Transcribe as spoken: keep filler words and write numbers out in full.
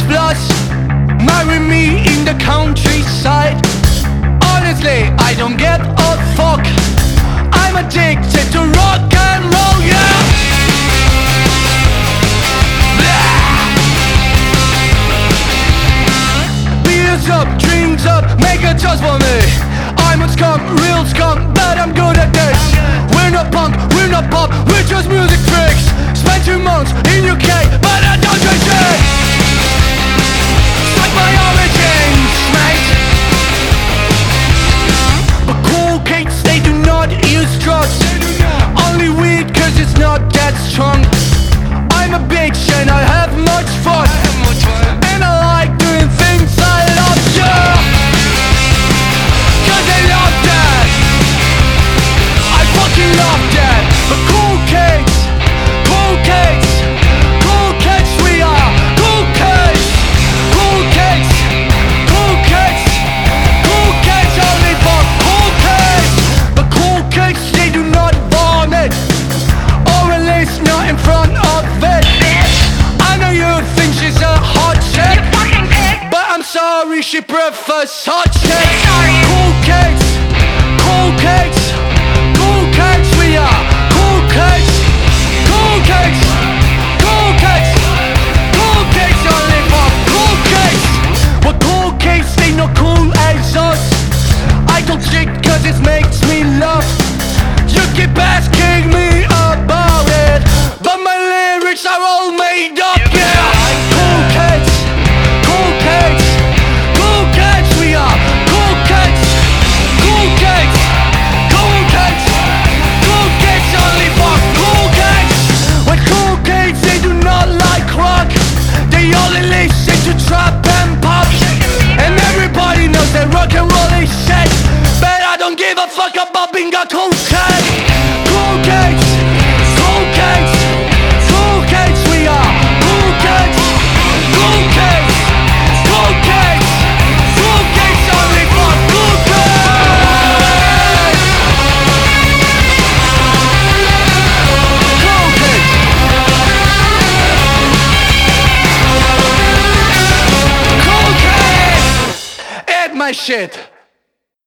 plus. Marry me in the countryside. Honestly, I don't get a fuck. I'm addicted to rock and roll, yeah. Beers up, dreams up, make a toast for me. I'm a scum, real scum, but I'm good at this. We're not punk, we're not pop, we're just music tricks. Spent two months in U K, but I don't drink shit. Like my origins, mate. But cool kids, they do not use drugs. Only weed cause it's not that strong. I'm a bitch and I have much fun. And I like doing things I love, yeah. Cause I love that. I fucking love that. But cool kids, cool kids, cool kids we are. Cool kids, cool kids, cool kids, cool kids only for cool kids. But cool kids, they do not vomit, or at least not in front of it. I know you think she's a hot chick, but I'm sorry, she prefers hot chicks. Cool kids, cool kids, cool kids we are. Cool kids, cool kids, cool kids, cool kids only for cool kids. But cool kids, they not cool as us. I don't shit cause it makes me laugh. You keep asking me about it, but my lyrics are all made up, yeah. Cool kids, cool kids, cool kids we are. Cool kids, cool kids, cool kids, cool kids only for cool kids. When cool kids, they do not like rock. They only listen to trap and pop. And everybody knows that rock and roll is shit, but I don't give a fuck about being a cool kid. Cool kids, cool kids, cool kids we are. Cool kids, cool kids, cool kids, cool kids only for cool kids. Cool kids, cool kids, eat my shit.